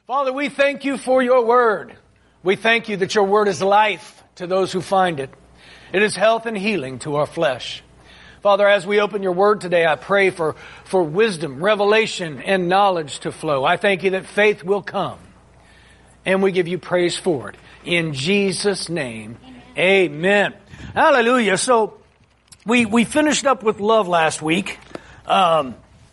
Father, we thank you for your word. We thank you that your word is life to those who find it. It is health and healing to our flesh. Father, as we open your word today, I pray for wisdom, revelation, and knowledge to flow. I thank you that faith will come. And we give you praise for it. In Jesus' name, amen. Hallelujah. So, we finished up with love last week. I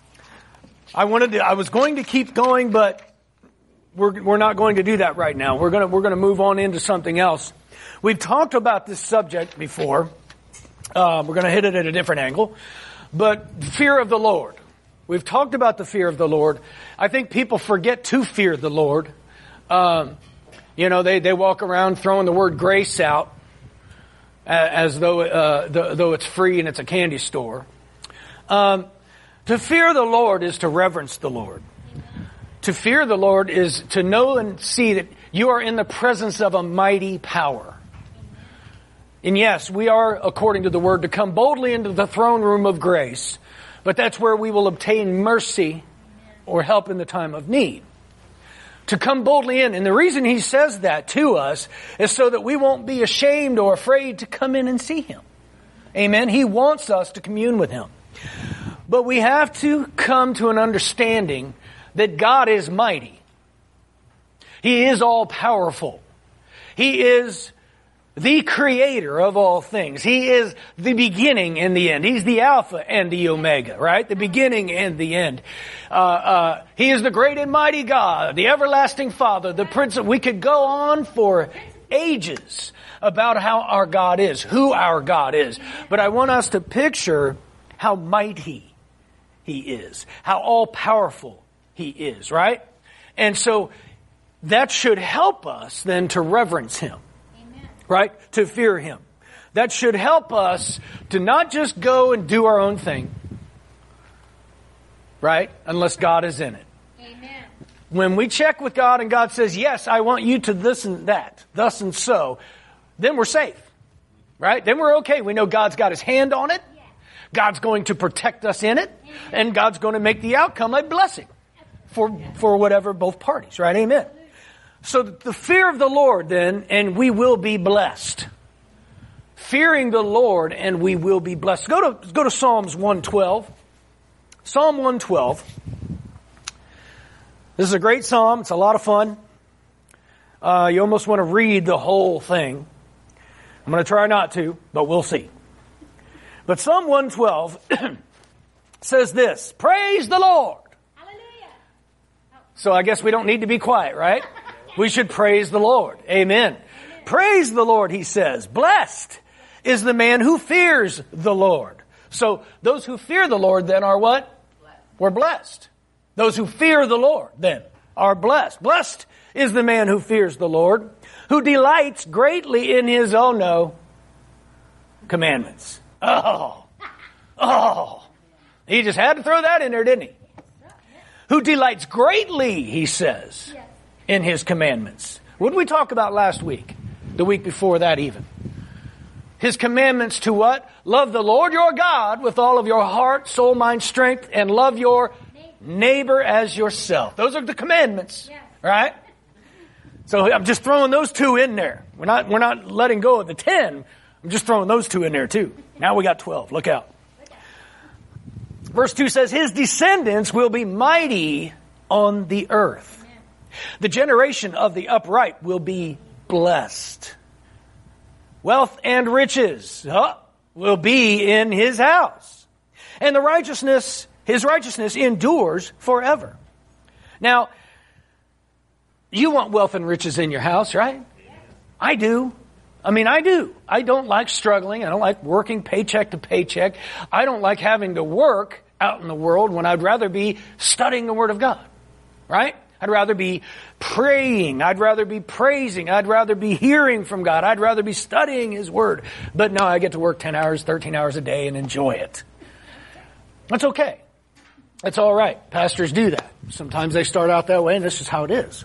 was going to keep going, but we're not going to do that right now. We're going to move on into something else. We've talked about this subject before. We're going to hit it at a different angle. But fear of the Lord. We've talked about the fear of the Lord. I think people forget to fear the Lord. They walk around throwing the word grace out as though it's free and it's a candy store. To fear the Lord is to reverence the Lord. To fear the Lord is to know and see that you are in the presence of a mighty power. And yes, we are, according to the Word, to come boldly into the throne room of grace, but that's where we will obtain mercy or help in the time of need. To come boldly in. And the reason He says that to us is so that we won't be ashamed or afraid to come in and see Him. Amen. He wants us to commune with Him. But we have to come to an understanding that God is mighty. He is all-powerful. He is the creator of all things. He is the beginning and the end. He's the Alpha and the Omega, right? The beginning and the end. He is the great and mighty God, the everlasting Father, the Prince. We could go on for ages about how our God is, who our God is. But I want us to picture how mighty He is, how all-powerful He is, right? And so that should help us then to reverence Him. Amen. Right? To fear Him. That should help us to not just go and do our own thing, right? Unless God is in it. Amen. When we check with God and God says, yes, I want you to this and that, thus and so, then we're safe, right? Then we're okay. We know God's got His hand on it. God's going to protect us in it. And God's going to make the outcome a blessing for whatever, both parties, right? Amen. So the fear of the Lord then, and we will be blessed. Fearing the Lord and we will be blessed. Go to Psalms 112. Psalm 112. This is a great psalm. It's a lot of fun. You almost want to read the whole thing. I'm going to try not to, but we'll see. But Psalm 112 says this, praise the Lord. Hallelujah. So I guess we don't need to be quiet, right? We should praise the Lord. Amen. Praise the Lord, he says. Blessed is the man who fears the Lord. So those who fear the Lord then are what? We're blessed. Those who fear the Lord then are blessed. Blessed is the man who fears the Lord, who delights greatly in his, commandments. Oh. He just had to throw that in there, didn't he? Who delights greatly, he says, in his commandments. What did we talk about last week? The week before that even. His commandments to what? Love the Lord your God with all of your heart, soul, mind, strength, and love your neighbor as yourself. Those are the commandments, right? So I'm just throwing those two in there. We're not letting go of the 10. I'm just throwing those two in there too. Now we got 12. Look out. Verse 2 says, his descendants will be mighty on the earth. The generation of the upright will be blessed. Wealth and riches will be in his house. And his righteousness endures forever. Now, you want wealth and riches in your house, right? I do. I do. I don't like struggling. I don't like working paycheck to paycheck. I don't like having to work out in the world when I'd rather be studying the Word of God. Right? I'd rather be praying. I'd rather be praising. I'd rather be hearing from God. I'd rather be studying His Word. But no, I get to work 10 hours, 13 hours a day and enjoy it. That's okay. That's all right. Pastors do that. Sometimes they start out that way and this is how it is.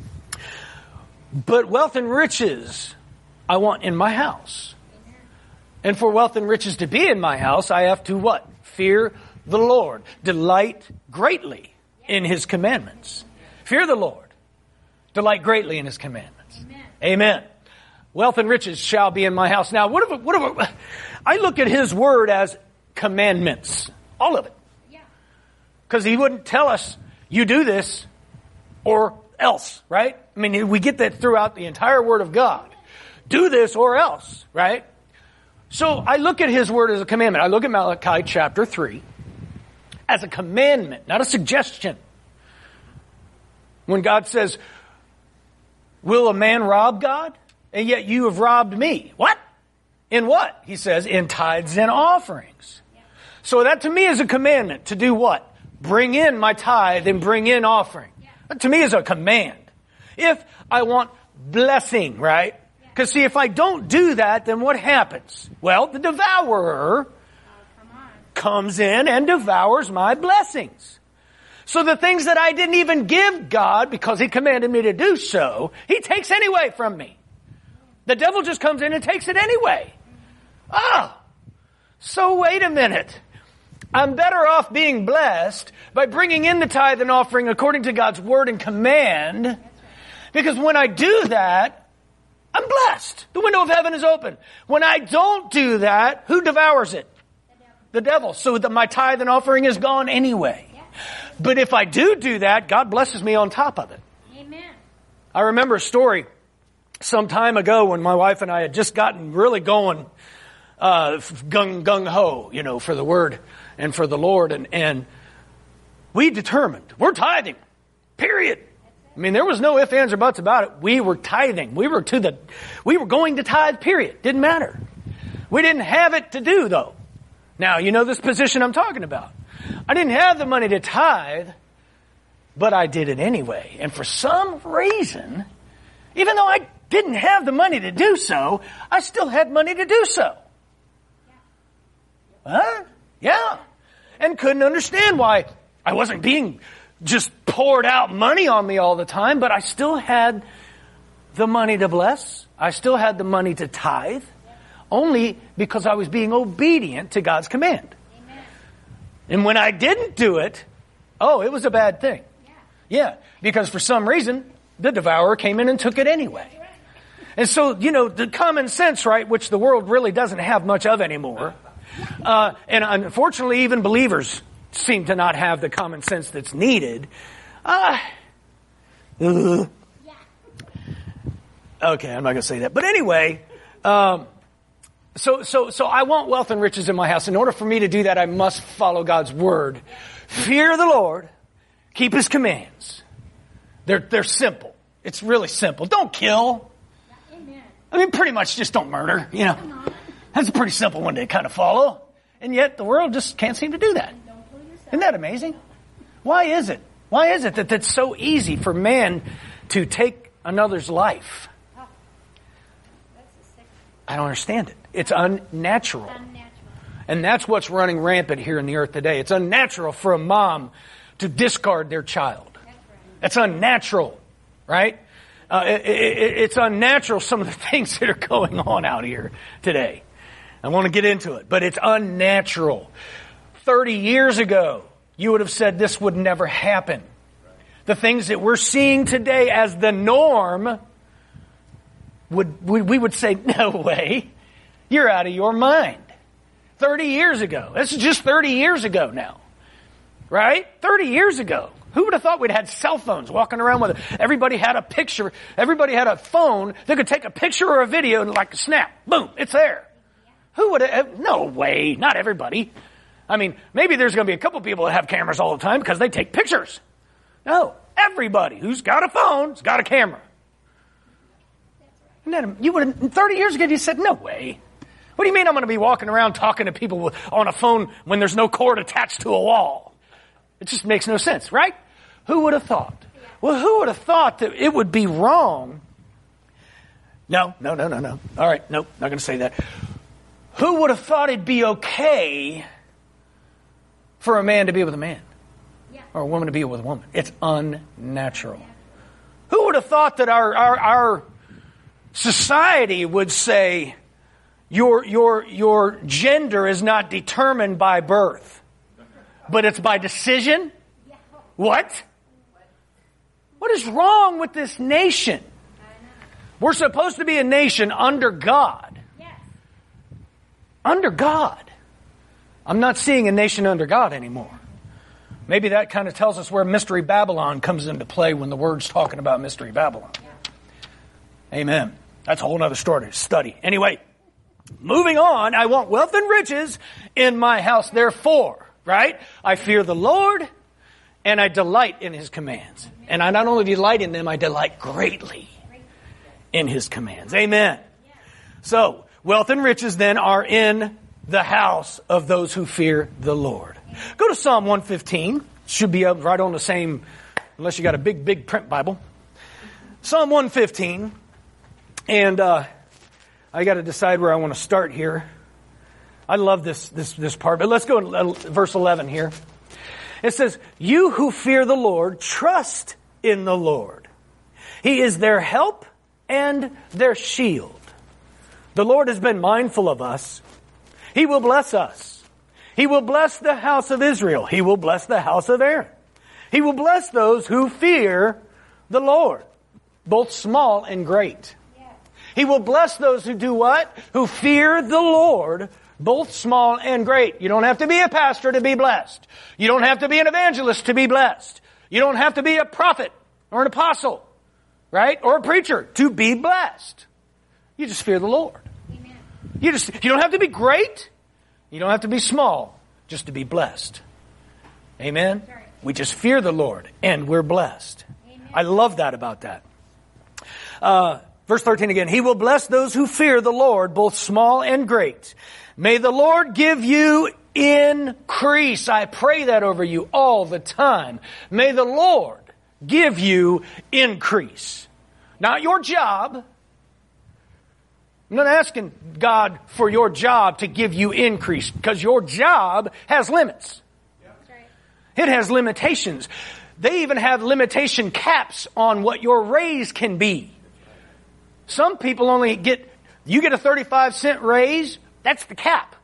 But wealth and riches I want in my house. And for wealth and riches to be in my house, I have to what? Fear the Lord. Delight greatly in His commandments. Fear the Lord. delight greatly in his commandments. Amen. Wealth and riches shall be in my house. Now, I look at his word as commandments. All of it. Because he wouldn't tell us, you do this or else, right? I mean, we get that throughout the entire word of God. Do this or else, right? So I look at his word as a commandment. I look at Malachi chapter 3 as a commandment, not a suggestion. When God says, will a man rob God? And yet you have robbed me. What? In what? He says, in tithes and offerings. So that to me is a commandment to do what? Bring in my tithe and bring in offering. That to me is a command. If I want blessing, right? Because see, if I don't do that, then what happens? Well, the devourer comes in and devours my blessings. So the things that I didn't even give God because he commanded me to do so, he takes anyway from me. The devil just comes in and takes it anyway. So wait a minute. I'm better off being blessed by bringing in the tithe and offering according to God's word and command. Because when I do that, I'm blessed. The window of heaven is open. When I don't do that, who devours it? The devil. So that my tithe and offering is gone anyway. But if I do that, God blesses me on top of it. Amen. I remember a story some time ago when my wife and I had just gotten really going, gung-ho, for the word and for the Lord. And we determined, we're tithing, period. I mean, there was no ifs, ands, or buts about it. We were tithing. We were going to tithe, period. Didn't matter. We didn't have it to do, though. Now, you know this position I'm talking about. I didn't have the money to tithe, but I did it anyway. And for some reason, even though I didn't have the money to do so, I still had money to do so. Huh? Yeah. And couldn't understand why I wasn't being just poured out money on me all the time, but I still had the money to bless. I still had the money to tithe, only because I was being obedient to God's command. Amen. And when I didn't do it, it was a bad thing. Yeah, because for some reason, the devourer came in and took it anyway. And so, the common sense, right, which the world really doesn't have much of anymore, and unfortunately even believers seem to not have the common sense that's needed. Okay, I'm not going to say that. But anyway, so I want wealth and riches in my house. In order for me to do that, I must follow God's word. Fear the Lord. Keep his commands. They're simple. It's really simple. Don't kill. I mean, pretty much just don't murder, That's a pretty simple one to kind of follow. And yet the world just can't seem to do that. Isn't that amazing? Why is it? Why is it that it's so easy for man to take another's life? I don't understand it. It's unnatural. And that's what's running rampant here in the earth today. It's unnatural for a mom to discard their child. That's unnatural, right? It's unnatural, some of the things that are going on out here today. I want to get into it, but it's unnatural. 30 years ago, you would have said this would never happen. The things that we're seeing today as the norm, we would say, no way. You're out of your mind. 30 years ago. This is just 30 years ago now. Right? 30 years ago. Who would have thought we'd had cell phones walking around with it? Everybody had a picture. Everybody had a phone that could take a picture or a video and like a snap. Boom. It's there. Who would have? No way. Not everybody. I mean, maybe there's going to be a couple people that have cameras all the time because they take pictures. No. Everybody who's got a phone has got a camera. You would have, 30 years ago, you said, no way. What do you mean I'm going to be walking around talking to people on a phone when there's no cord attached to a wall? It just makes no sense, right? Who would have thought? Well, who would have thought that it would be wrong? No. All right, nope, not going to say that. Who would have thought it'd be okay for a man to be with a man? Or a woman to be with a woman? It's unnatural. Who would have thought that our society would say your gender is not determined by birth, but it's by decision? What? What is wrong with this nation? We're supposed to be a nation under God. Yes. Under God. I'm not seeing a nation under God anymore. Maybe that kind of tells us where Mystery Babylon comes into play when the Word's talking about Mystery Babylon. Amen. That's a whole other story to study. Anyway, moving on. I want wealth and riches in my house. Therefore, right? I fear the Lord and I delight in His commands. And I not only delight in them, I delight greatly in His commands. Amen. So, wealth and riches then are in the house of those who fear the Lord. Go to Psalm 115. Should be up right on the same, unless you got a big, big print Bible. Psalm 115. And I got to decide where I want to start here. I love this part. But let's go to verse 11 here. It says, you who fear the Lord, trust in the Lord. He is their help and their shield. The Lord has been mindful of us. He will bless us. He will bless the house of Israel. He will bless the house of Aaron. He will bless those who fear the Lord, both small and great. He will bless those who do what? Who fear the Lord, both small and great. You don't have to be a pastor to be blessed. You don't have to be an evangelist to be blessed. You don't have to be a prophet or an apostle, right? Or a preacher to be blessed. You just fear the Lord. Amen. You don't have to be great. You don't have to be small just to be blessed. Amen? Right. We just fear the Lord and we're blessed. Amen. I love that about that. Verse 13 again. He will bless those who fear the Lord, both small and great. May the Lord give you increase. I pray that over you all the time. May the Lord give you increase. Not your job. I'm not asking God for your job to give you increase, because your job has limits. That's right. It has limitations. They even have limitation caps on what your raise can be. Some people only get, you get a 35-cent raise, that's the cap.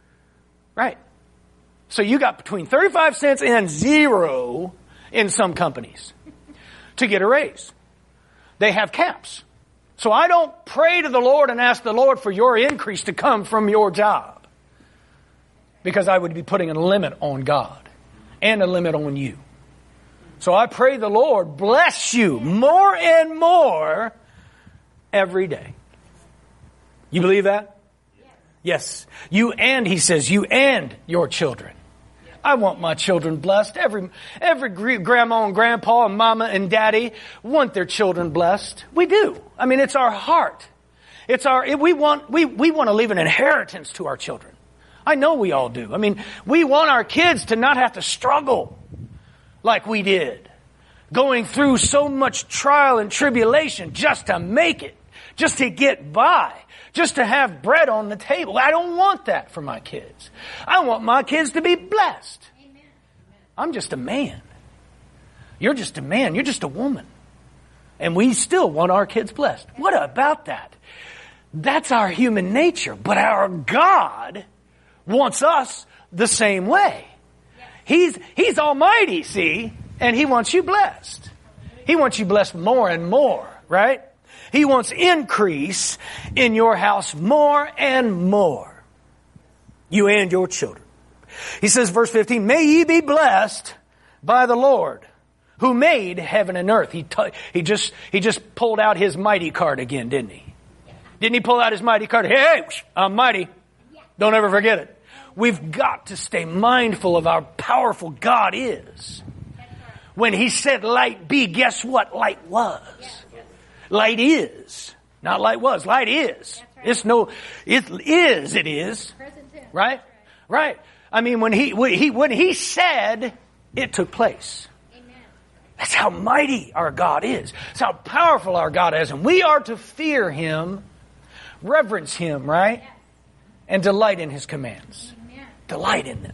Right. So you got between 35 cents and zero in some companies to get a raise. They have caps. So I don't pray to the Lord and ask the Lord for your increase to come from your job, because I would be putting a limit on God and a limit on you. So I pray the Lord bless you more and more every day. You believe that? Yes. You and, he says, you and your children. I want my children blessed. Every grandma and grandpa and mama and daddy want their children blessed. We do. I mean, it's our heart. We want to leave an inheritance to our children. I know we all do. I mean, we want our kids to not have to struggle like we did, going through so much trial and tribulation just to make it, just to get by, just to have bread on the table. I don't want that for my kids. I want my kids to be blessed. Amen. I'm just a man. You're just a man. You're just a woman. And we still want our kids blessed. What about that? That's our human nature. But our God wants us the same way. He's almighty, see? And He wants you blessed. He wants you blessed more and more, right? He wants increase in your house more and more. You and your children. He says, verse 15, may ye be blessed by the Lord who made heaven and earth. He just pulled out his mighty card again, didn't he? Didn't he pull out his mighty card? Hey, I'm mighty. Don't ever forget it. We've got to stay mindful of how powerful God is. When He said light be, guess what? Light was. Light is. Not light was. Light is. It's no, it is. Right? Right. I mean, when he said, it took place. That's how mighty our God is. That's how powerful our God is. And we are to fear Him, reverence Him, right? And delight in His commands. Delight in them.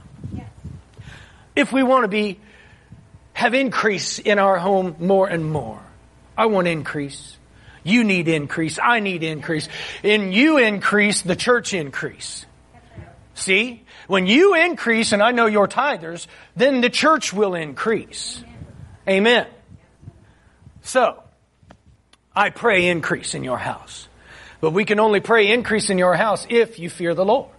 If we want to have increase in our home more and more. I want increase. You need increase. I need increase. And you increase, the church increase. See? When you increase, and I know you're tithers, then the church will increase. Amen. So, I pray increase in your house. But we can only pray increase in your house if you fear the Lord.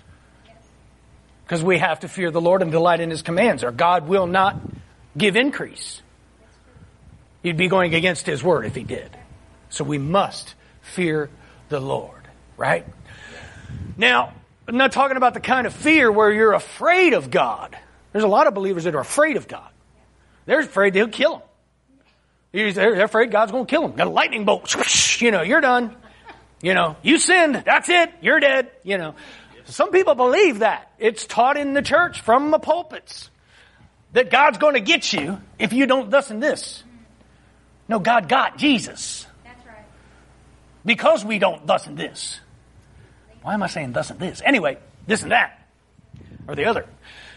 Because we have to fear the Lord and delight in His commands, or God will not give increase. He'd be going against His word if He did. So we must fear the Lord, right? Now, I'm not talking about the kind of fear where you're afraid of God. There's a lot of believers that are afraid of God. They're afraid He'll kill them. They're afraid God's going to kill them. Got a lightning bolt. You're done. You sinned. That's it. You're dead. Some people believe that. It's taught in the church from the pulpits that God's going to get you if you don't thus and this. No, God got Jesus. That's right. Because we don't thus and this. Why am I saying thus and this? Anyway, this and that. Or the other.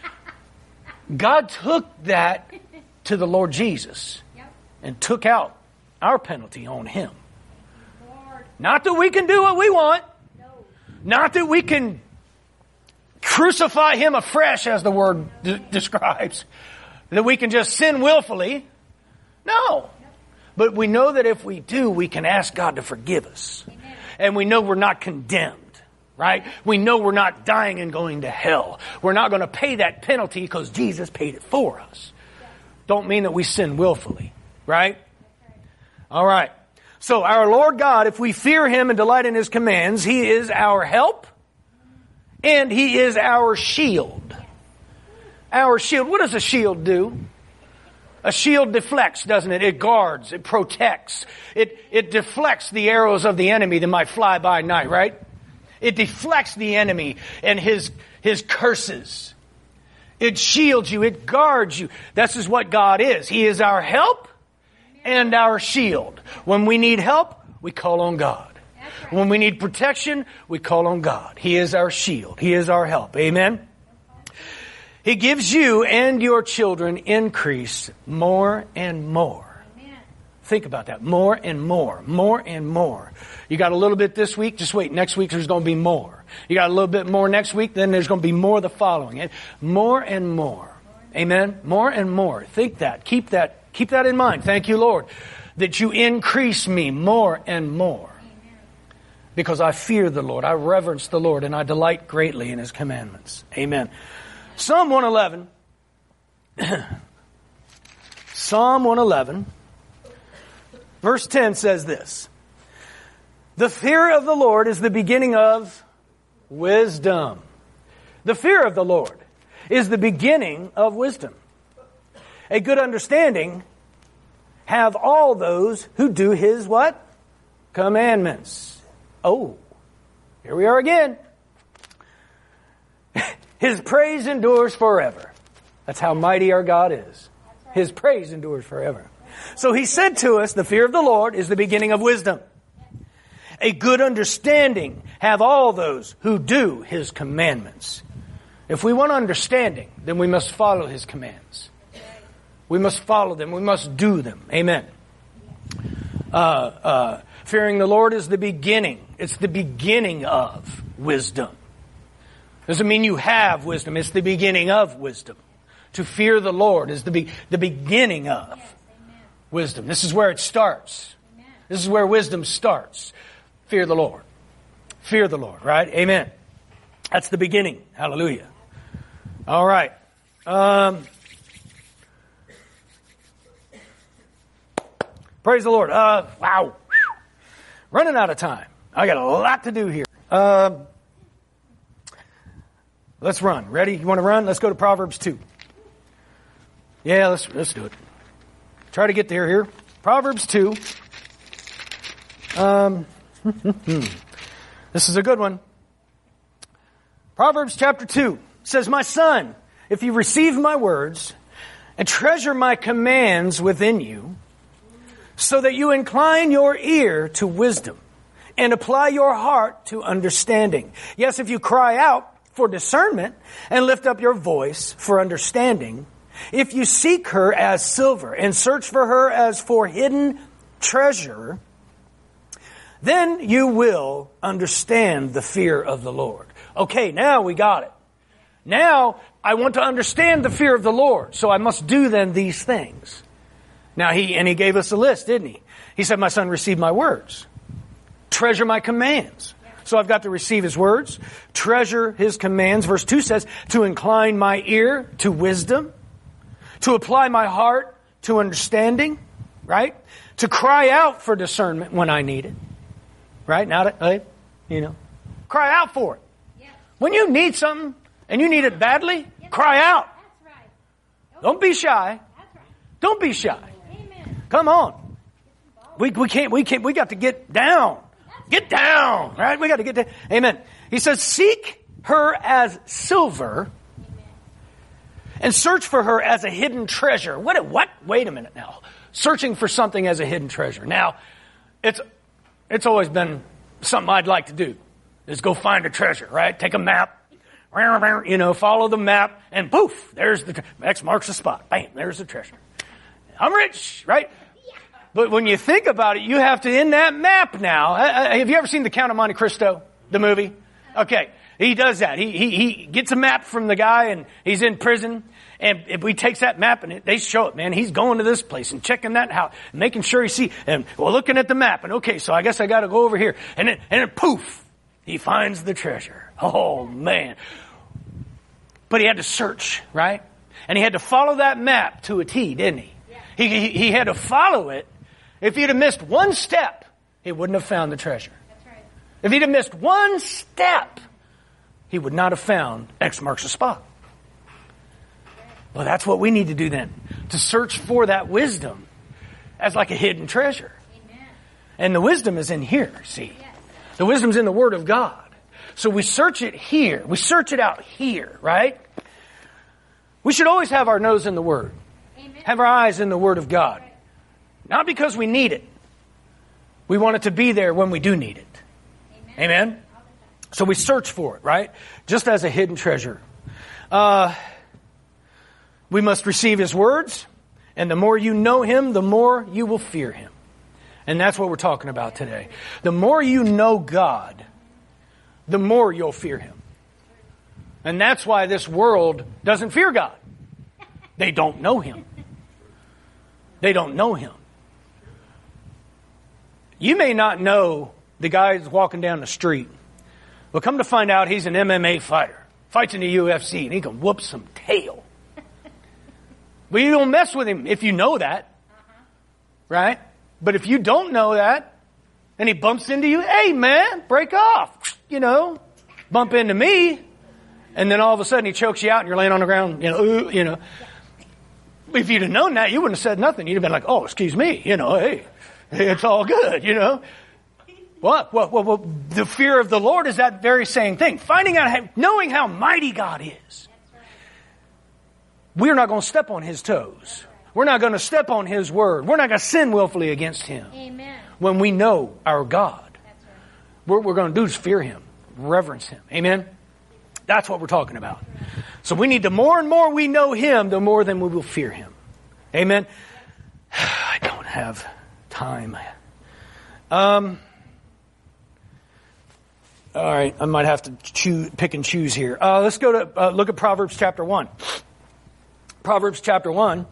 God took that to the Lord Jesus and took out our penalty on Him. Not that we can do what we want. Not that we can crucify Him afresh, as the word describes. That we can just sin willfully. No. But we know that if we do, we can ask God to forgive us. Amen. And we know we're not condemned. Right? We know we're not dying and going to hell. We're not going to pay that penalty because Jesus paid it for us. Don't mean that we sin willfully. Right? All right. So our Lord God, if we fear Him and delight in His commands, He is our help and He is our shield. Our shield. What does a shield do? A shield deflects, doesn't it? It guards. It protects. It deflects the arrows of the enemy that might fly by night, right? It deflects the enemy and his curses. It shields you. It guards you. This is what God is. He is our help and our shield. When we need help, we call on God. Right. When we need protection, we call on God. He is our shield. He is our help. Amen? He gives you and your children increase more and more. Amen. Think about that. More and more. More and more. You got a little bit this week, just wait. Next week there's going to be more. You got a little bit more next week, then there's going to be more the following. And more and more. Amen? More and more. Think that. Keep that in mind. Thank you, Lord, that you increase me more and more. Because I fear the Lord. I reverence the Lord and I delight greatly in His commandments. Amen. Psalm 111. Psalm 111. Verse 10 says this. The fear of the Lord is the beginning of wisdom. The fear of the Lord is the beginning of wisdom. A good understanding have all those who do His what? Commandments. Oh, here we are again. His praise endures forever. That's how mighty our God is. His praise endures forever. So He said to us, the fear of the Lord is the beginning of wisdom. A good understanding have all those who do His commandments. If we want understanding, then we must follow His commands. We must follow them. We must do them. Amen. Fearing the Lord is the beginning. It's the beginning of wisdom. Doesn't mean you have wisdom. It's the beginning of wisdom. To fear the Lord is the beginning of wisdom. This is where it starts. This is where wisdom starts. Fear the Lord. Fear the Lord, right? Amen. That's the beginning. Hallelujah. All right. Praise the Lord. Wow. Running out of time. I got a lot to do here. Let's run. Ready? You want to run? Let's go to Proverbs 2. Yeah, let's do it. Try to get there here. Proverbs 2. This is a good one. Proverbs chapter 2 says, My son, if you receive my words and treasure my commands within you, so that you incline your ear to wisdom and apply your heart to understanding. Yes, if you cry out for discernment and lift up your voice for understanding, if you seek her as silver and search for her as for hidden treasure, then you will understand the fear of the Lord. Okay, now we got it. Now I want to understand the fear of the Lord, so I must do then these things. Now he gave us a list, didn't he? He said, my son, receive my words. Treasure my commands. So I've got to receive his words, treasure his commands. Verse 2 says, to incline my ear to wisdom, to apply my heart to understanding, right? To cry out for discernment when I need it, right? Cry out for it. When you need something and you need it badly, cry out. Don't be shy. Don't be shy. Come on. We got to get down. Get down, right? We got to get down. Amen. He says, seek her as silver and search for her as a hidden treasure. What? Wait a minute now. Searching for something as a hidden treasure. Now, it's always been something I'd like to do, is go find a treasure, right? Take a map, follow the map, and poof, there's X marks the spot. Bam, there's the treasure. I'm rich, right? But when you think about it, you have to, in that map now. Have you ever seen The Count of Monte Cristo, the movie? Okay. He does that. He gets a map from the guy and he's in prison. And if he takes that map and they show it, man, he's going to this place and checking that house, making sure looking at the map. And okay, so I guess I got to go over here. And then poof, he finds the treasure. Oh man. But he had to search, right? And he had to follow that map to a T, didn't he? Yeah. He had to follow it. If he'd have missed one step, he wouldn't have found the treasure. That's right. If he'd have missed one step, he would not have found X marks the spot. Well, that's what we need to do then. To search for that wisdom as like a hidden treasure. Amen. And the wisdom is in here, see. Yes. The wisdom's in the Word of God. So we search it here. We search it out here, right? We should always have our nose in the Word. Amen. Have our eyes in the Word of God. Right. Not because we need it. We want it to be there when we do need it. Amen? Amen? So we search for it, right? Just as a hidden treasure. We must receive His words. And the more you know Him, the more you will fear Him. And that's what we're talking about today. The more you know God, the more you'll fear Him. And that's why this world doesn't fear God. They don't know Him. They don't know Him. You may not know the guy who's walking down the street, but come to find out he's an MMA fighter. Fights in the UFC and he can whoop some tail. Well, you don't mess with him if you know that. Right? But if you don't know that and he bumps into you, hey man, break off. Bump into me. And then all of a sudden he chokes you out and you're laying on the ground, If you'd have known that, you wouldn't have said nothing. You'd have been like, oh, excuse me, hey. It's all good, What? Well, the fear of the Lord is that very same thing. Knowing how mighty God is. We're not going to step on His toes. We're not going to step on His word. We're not going to sin willfully against Him. Amen. When we know our God. What we're going to do is fear Him, reverence Him. Amen? That's what we're talking about. So we need the more and more we know Him, the more then we will fear Him. Amen? I don't have time. All right, I might have to pick and choose here. Let's go to look at Proverbs chapter 1. Proverbs chapter 1.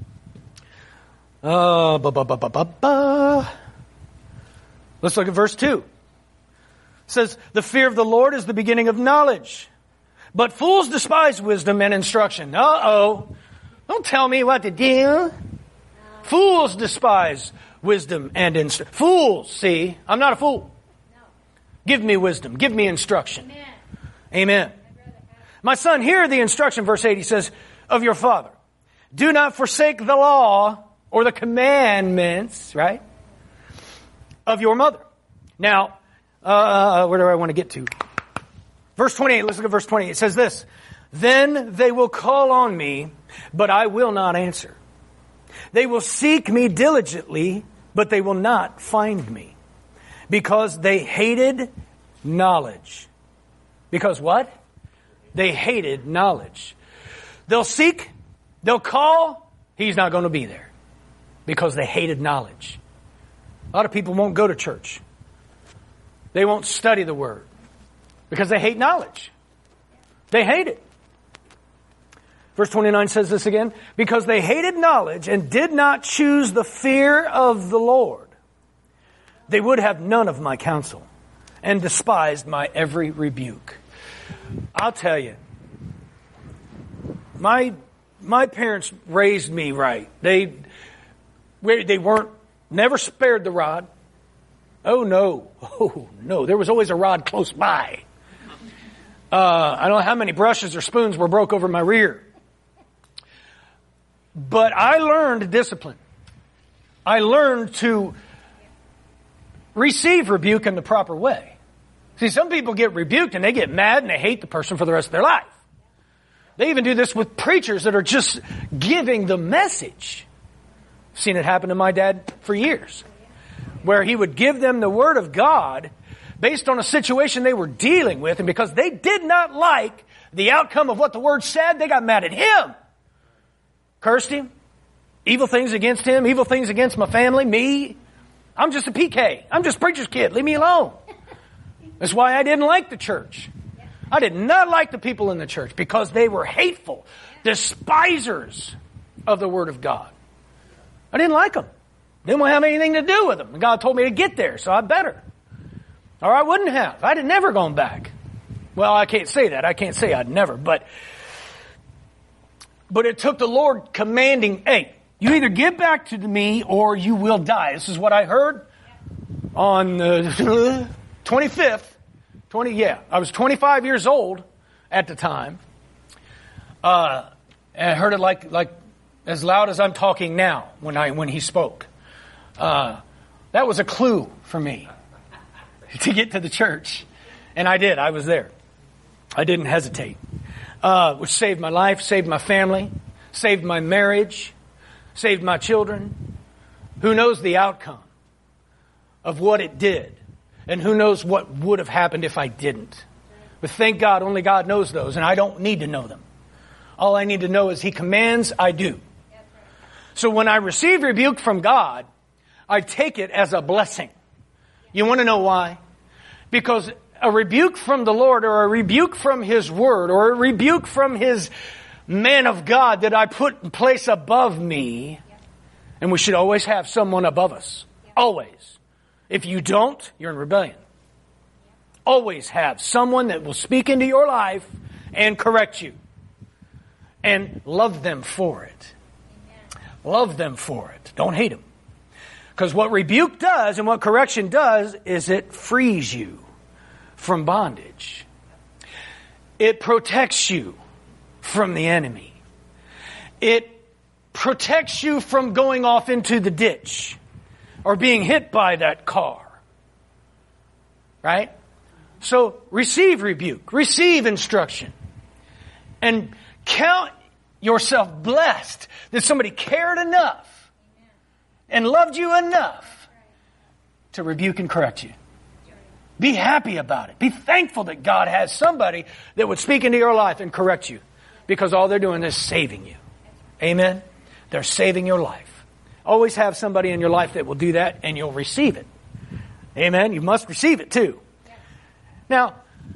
Let's look at verse 2. It says, the fear of the Lord is the beginning of knowledge, but fools despise wisdom and instruction. Uh-oh. Don't tell me what to do. Fools despise wisdom and instruction. Fools, see, I'm not a fool. No. Give me wisdom. Give me instruction. Amen. My son, hear the instruction, verse 8, he says, of your father. Do not forsake the law or the commandments, right, of your mother. Now, where do I want to get to? Verse 28, let's look at verse 28. It says this, then they will call on me, but I will not answer. They will seek me diligently, but they will not find me, because they hated knowledge. Because what? They hated knowledge. They'll seek, they'll call, He's not going to be there, because they hated knowledge. A lot of people won't go to church. They won't study the Word, because they hate knowledge. They hate it. Verse 29 says this again. Because they hated knowledge and did not choose the fear of the Lord, they would have none of my counsel and despised my every rebuke. I'll tell you, my parents raised me right. They weren't, never spared the rod. Oh no. There was always a rod close by. I don't know how many brushes or spoons were broke over my rear. But I learned discipline. I learned to receive rebuke in the proper way. See, some people get rebuked and they get mad and they hate the person for the rest of their life. They even do this with preachers that are just giving the message. I've seen it happen to my dad for years, where he would give them the Word of God based on a situation they were dealing with, and because they did not like the outcome of what the Word said, they got mad at him. Cursed him. Evil things against him. Evil things against my family. Me. I'm just a PK. I'm just a preacher's kid. Leave me alone. That's why I didn't like the church. I did not like the people in the church because they were hateful, despisers of the Word of God. I didn't like them. Didn't want to have anything to do with them. And God told me to get there, so I better. Or I wouldn't have. I'd have never gone back. Well, I can't say that. I can't say I'd never, but it took the Lord commanding, hey, you either give back to me or you will die. This is what I heard on the 25th. I was 25 years old at the time. And I heard it like as loud as I'm talking now when he spoke. That was a clue for me to get to the church. And I did. I was there. I didn't hesitate. Which saved my life, saved my family, saved my marriage, saved my children. Who knows the outcome of what it did? And who knows what would have happened if I didn't? But thank God, only God knows those, and I don't need to know them. All I need to know is He commands, I do. So when I receive rebuke from God, I take it as a blessing. You want to know why? Because a rebuke from the Lord, or a rebuke from His Word, or a rebuke from His man of God that I put in place above me, and we should always have someone above us. Always. If you don't, you're in rebellion. Always have someone that will speak into your life and correct you. And love them for it. Love them for it. Don't hate them. Because what rebuke does and what correction does is it frees you from bondage. It protects you from the enemy. It protects you from going off into the ditch or being hit by that car. Right? So receive rebuke. Receive instruction. And count yourself blessed that somebody cared enough and loved you enough to rebuke and correct you. Be happy about it. Be thankful that God has somebody that would speak into your life and correct you, because all they're doing is saving you. Amen? They're saving your life. Always have somebody in your life that will do that, and you'll receive it. Amen? You must receive it too. Now,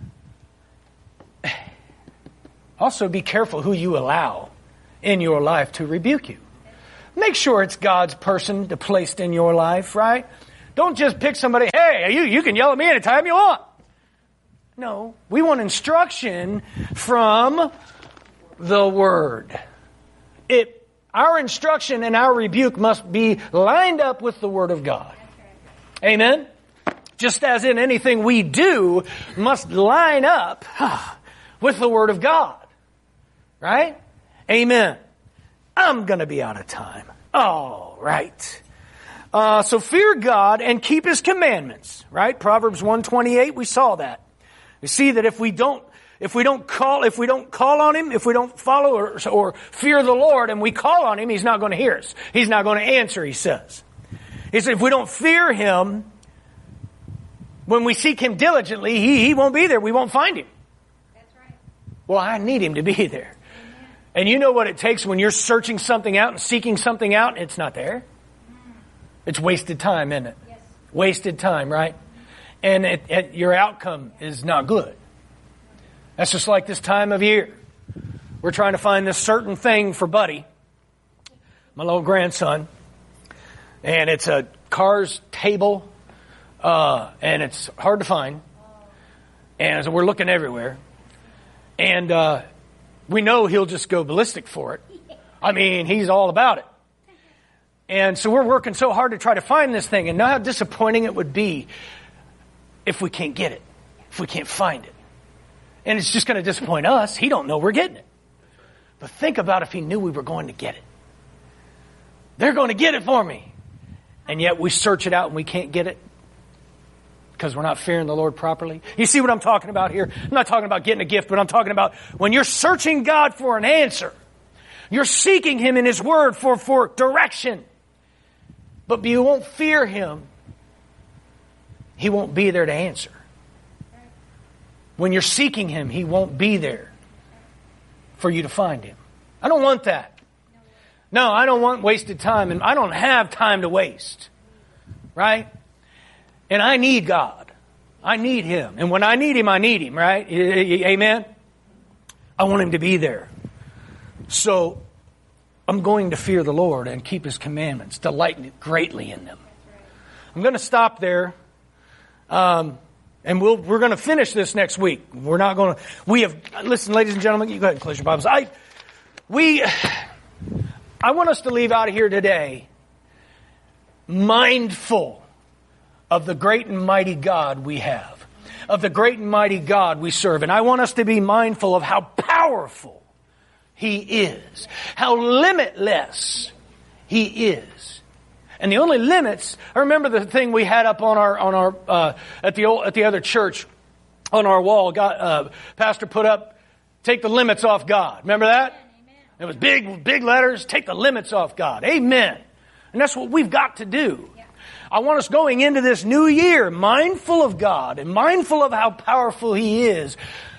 also be careful who you allow in your life to rebuke you. Make sure it's God's person placed in your life, right? Don't just pick somebody, hey, you can yell at me anytime you want. No, we want instruction from the Word. Our instruction and our rebuke must be lined up with the Word of God. Amen? Just as in anything we do must line up with the Word of God. Right? Amen. I'm going to be out of time. All right. So fear God and keep His commandments. Right? Proverbs 1:28, we saw that. We see that if we don't call on Him, if we don't follow or fear the Lord and we call on Him, He's not going to hear us. He's not going to answer, He says. He said if we don't fear Him, when we seek Him diligently, He won't be there. We won't find Him. That's right. Well, I need Him to be there. Amen. And you know what it takes when you're searching something out and seeking something out, and it's not there. It's wasted time, isn't it? Yes. Wasted time, right? And your outcome is not good. That's just like this time of year. We're trying to find this certain thing for Buddy, my little grandson. And it's a Cars table, and it's hard to find. And so we're looking everywhere. And we know he'll just go ballistic for it. I mean, he's all about it. And so we're working so hard to try to find this thing. And know how disappointing it would be if we can't get it, if we can't find it. And it's just going to disappoint us. He don't know we're getting it. But think about if he knew we were going to get it. They're going to get it for me. And yet we search it out and we can't get it because we're not fearing the Lord properly. You see what I'm talking about here? I'm not talking about getting a gift, but I'm talking about when you're searching God for an answer. You're seeking Him in His Word for direction. But you won't fear Him. He won't be there to answer. When you're seeking Him, He won't be there for you to find Him. I don't want that. No, I don't want wasted time, and I don't have time to waste. Right? And I need God. I need Him. And when I need Him, right? Amen? I want Him to be there. So, I'm going to fear the Lord and keep His commandments, delight greatly in them. I'm going to stop there. And we're going to finish this next week. We're not going to, listen, ladies and gentlemen, you go ahead and close your Bibles. I want us to leave out of here today mindful of the great and mighty God we have, of the great and mighty God we serve. And I want us to be mindful of how powerful He is, how limitless He is. And the only limits, I remember the thing we had up on our at the other church on our wall. Pastor put up, "Take the limits off God." Remember that? Amen. It was big letters. Take the limits off God. Amen. And that's what we've got to do. Yeah. I want us going into this new year mindful of God and mindful of how powerful He is,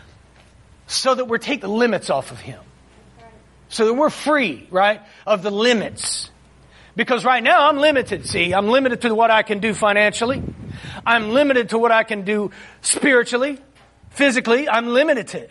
so that we take the limits off of Him, so that we're free, right, of the limits. Because right now I'm limited, see. I'm limited to what I can do financially. I'm limited to what I can do spiritually, physically. I'm limited.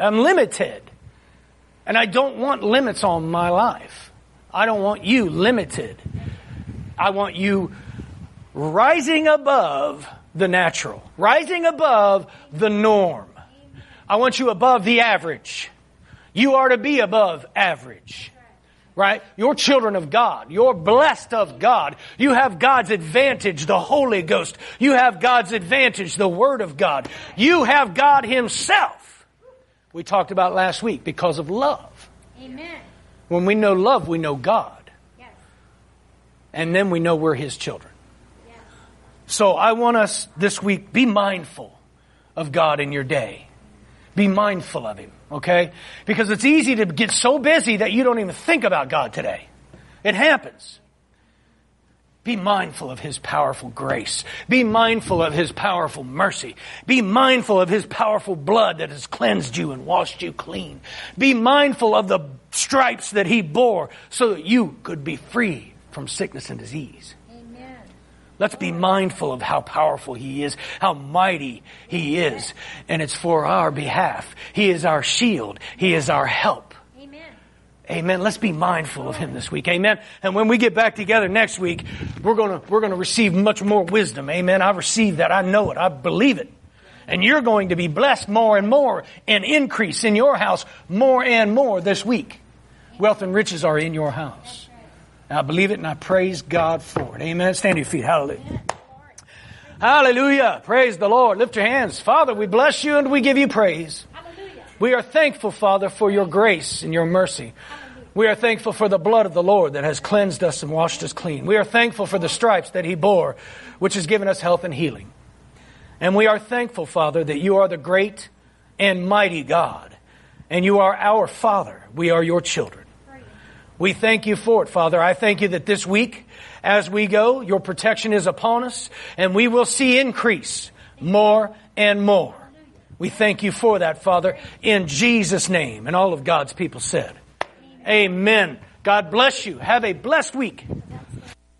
And I don't want limits on my life. I don't want you limited. I want you rising above the natural, rising above the norm. I want you above the average. You are to be above average. Right? You're children of God. You're blessed of God. You have God's advantage, the Holy Ghost. You have God's advantage, the Word of God. You have God Himself. We talked about last week because of love. Amen. When we know love, we know God. Yes. And then we know we're His children. Yes. So I want us this week, be mindful of God in your day. Be mindful of Him. Okay? Because it's easy to get so busy that you don't even think about God today. It happens. Be mindful of His powerful grace. Be mindful of His powerful mercy. Be mindful of His powerful blood that has cleansed you and washed you clean. Be mindful of the stripes that He bore so that you could be free from sickness and disease. Let's be mindful of how powerful He is, how mighty He is. And it's for our behalf. He is our shield. He is our help. Amen. Amen. Let's be mindful of Him this week. Amen. And when we get back together next week, we're going to receive much more wisdom. Amen. I receive that. I know it. I believe it. And you're going to be blessed more and more and increase in your house more and more this week. Wealth and riches are in your house. I believe it and I praise God for it. Amen. Stand to your feet. Hallelujah. Hallelujah. Praise the Lord. Lift your hands. Father, we bless you and we give you praise. Hallelujah. We are thankful, Father, for your grace and your mercy. Hallelujah. We are thankful for the blood of the Lord that has cleansed us and washed us clean. We are thankful for the stripes that He bore, which has given us health and healing. And we are thankful, Father, that you are the great and mighty God. And you are our Father. We are your children. We thank you for it, Father. I thank you that this week, as we go, your protection is upon us, and we will see increase more and more. We thank you for that, Father, in Jesus' name. And all of God's people said, Amen. God bless you. Have a blessed week.